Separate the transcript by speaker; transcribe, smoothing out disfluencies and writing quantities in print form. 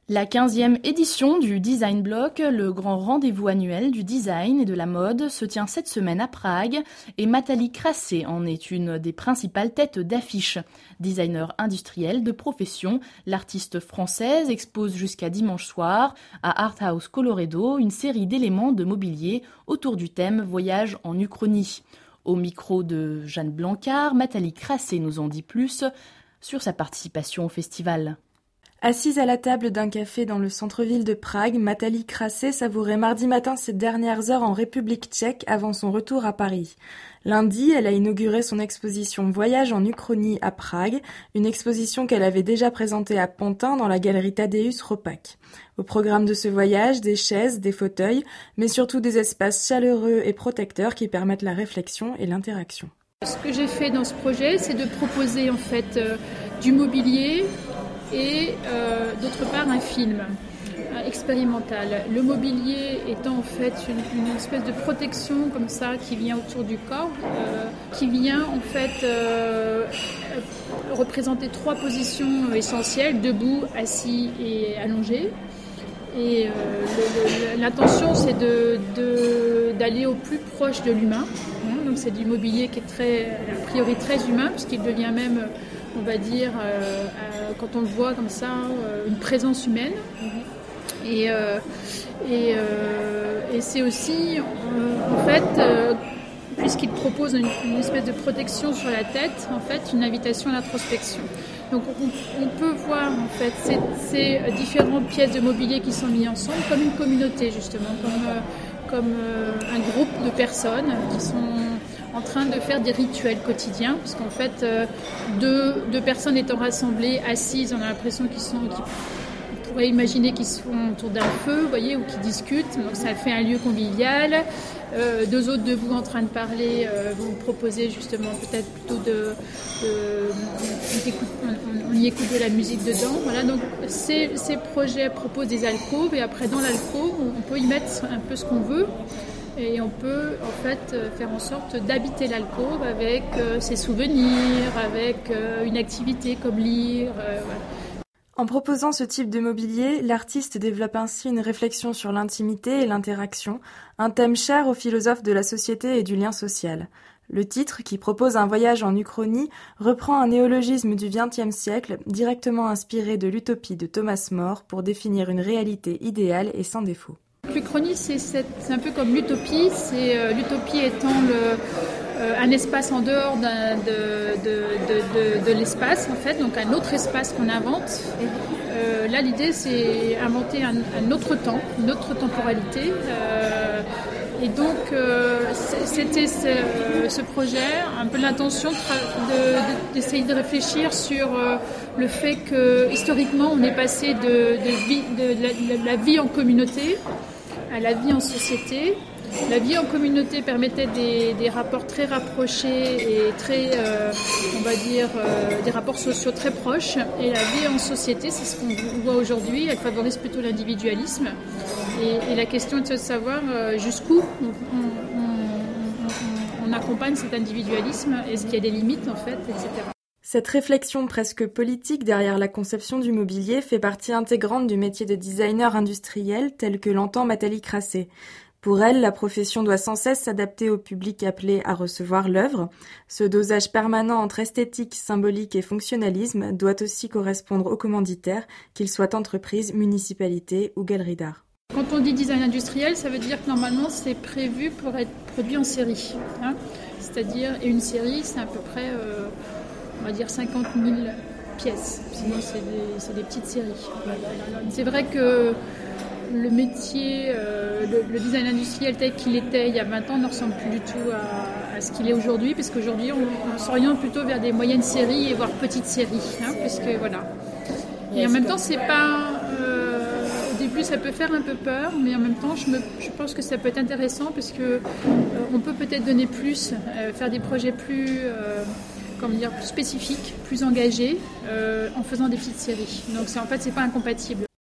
Speaker 1: La 15e édition du Design Block, le grand rendez-vous annuel du design et de la mode, se tient cette semaine à Prague et Nathalie Crassé en est une des principales têtes d'affiche. Designer industriel de profession, l'artiste française expose jusqu'à dimanche soir à Art House Colloredo une série d'éléments de mobilier autour du thème Voyage en Uchronie. Au micro de Jeanne Blancard, Nathalie Crassé nous en dit plus sur sa participation au festival.
Speaker 2: Assise à la table d'un café dans le centre-ville de Prague, Nathalie Crassé savourait mardi matin ses dernières heures en République tchèque avant son retour à Paris. Lundi, elle a inauguré son exposition Voyage en Uchronie à Prague, une exposition qu'elle avait déjà présentée à Pantin dans la galerie Tadeusz Ropac. Au programme de ce voyage, des chaises, des fauteuils, mais surtout des espaces chaleureux et protecteurs qui permettent la réflexion et l'interaction.
Speaker 3: Ce que j'ai fait dans ce projet, c'est de proposer en fait du mobilier et d'autre part un film expérimental. Le mobilier étant en fait une espèce de protection comme ça qui vient autour du corps, qui vient en fait représenter 3 positions essentielles, debout, assis et allongé. Et l'intention c'est d'aller au plus proche de l'humain. Donc c'est du mobilier qui est a priori très humain puisqu'il devient même, on va dire, quand on le voit comme ça, une présence humaine. Et c'est aussi, en fait, puisqu'il propose une espèce de protection sur la tête, en fait, une invitation à l'introspection. Donc on peut voir en fait ces différentes pièces de mobilier qui sont mises ensemble comme une communauté justement, comme un groupe de personnes qui sont en train de faire des rituels quotidiens, parce qu'en fait deux personnes étant rassemblées, assises, on a l'impression on pourrait imaginer qu'ils sont autour d'un feu, vous voyez, ou qu'ils discutent, donc ça fait un lieu convivial. 2 autres debout en train de parler vont proposer justement peut-être plutôt on y écoute de la musique dedans. Voilà, donc ces projets proposent des alcôves et après dans l'alcôve on peut y mettre un peu ce qu'on veut et on peut en fait faire en sorte d'habiter l'alcôve avec ses souvenirs, avec une activité comme lire. Voilà.
Speaker 2: En proposant ce type de mobilier, l'artiste développe ainsi une réflexion sur l'intimité et l'interaction, un thème cher aux philosophes de la société et du lien social. Le titre, qui propose un voyage en Uchronie, reprend un néologisme du XXe siècle, directement inspiré de l'utopie de Thomas More pour définir une réalité idéale et sans défaut.
Speaker 3: L'Uchronie, c'est un peu comme l'utopie, l'utopie étant un espace en dehors de l'espace, en fait, donc un autre espace qu'on invente. Là, l'idée, c'est inventer un autre temps, une autre temporalité. Et donc, c'était ce projet, un peu l'intention d'essayer de réfléchir sur le fait que, historiquement, on est passé de la vie en communauté à la vie en société. La vie en communauté permettait des rapports très rapprochés et très, on va dire, des rapports sociaux très proches. Et la vie en société, c'est ce qu'on voit aujourd'hui, elle favorise plutôt l'individualisme. Et la question est de savoir jusqu'où on accompagne cet individualisme, est-ce qu'il y a des limites en fait, etc.
Speaker 2: Cette réflexion presque politique derrière la conception du mobilier fait partie intégrante du métier de designer industriel tel que l'entend Nathalie Crassé. Pour elle, la profession doit sans cesse s'adapter au public appelé à recevoir l'œuvre. Ce dosage permanent entre esthétique, symbolique et fonctionnalisme doit aussi correspondre aux commanditaires, qu'ils soient entreprises, municipalités ou galeries d'art.
Speaker 3: Quand on dit design industriel, ça veut dire que normalement c'est prévu pour être produit en série. C'est-à-dire, et une série, c'est à peu près, on va dire 50 000 pièces. Sinon, c'est des petites séries. C'est vrai que le métier, le design industriel tel qu'il était il y a 20 ans ne ressemble plus du tout à ce qu'il est aujourd'hui, parce qu'aujourd'hui on s'oriente plutôt vers des moyennes séries et voire petites séries, puisque voilà. Et en même temps, c'est pas, au début ça peut faire un peu peur, mais en même temps je pense que ça peut être intéressant parce que on peut peut-être donner plus, faire des projets plus plus spécifiques, plus engagés, en faisant des petites séries. Donc en fait c'est pas incompatible.